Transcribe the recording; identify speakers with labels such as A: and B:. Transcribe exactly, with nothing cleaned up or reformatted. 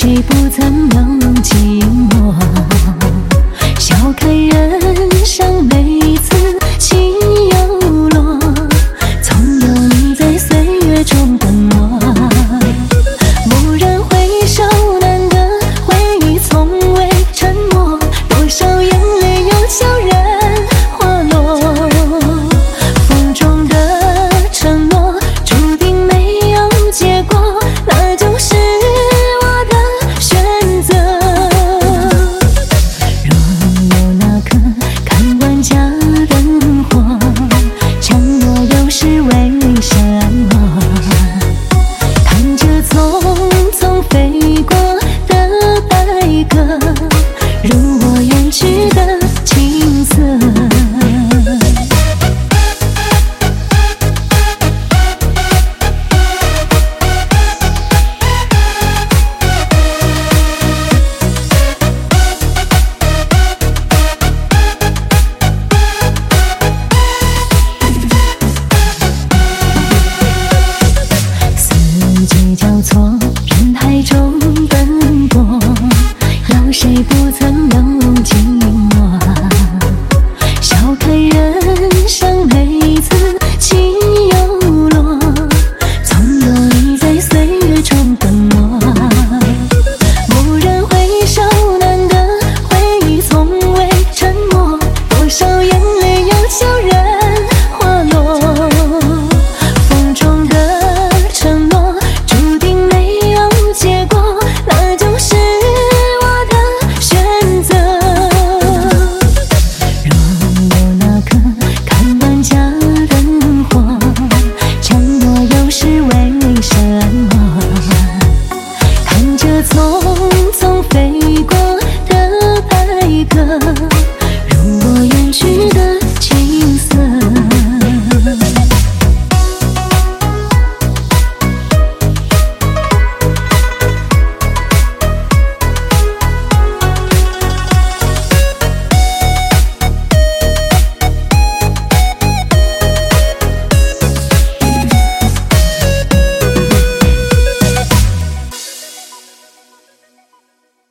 A: 谁不曾有寂寞？笑看人生每次起又落，总有你在岁月中等我。蓦然回首，难得回忆从未沉默，多少眼泪又悄然滑落。风中的承诺注定没有结果，那就是我的选择。若有那颗看万家灯火，承诺又是为什么？看着匆匆飞过的白鸽，如我远去的青涩。四季交错，人海中奔波，有谁不曾有寂寞？笑看人生每次起又落，总有你在岁月中等我。蓦然回首，难得回忆从未沉默，多少眼泪又悄然滑落。风中的承诺注定没有结果，那就是我的选择。若有那颗看万家灯火，承诺又是为什么？看着从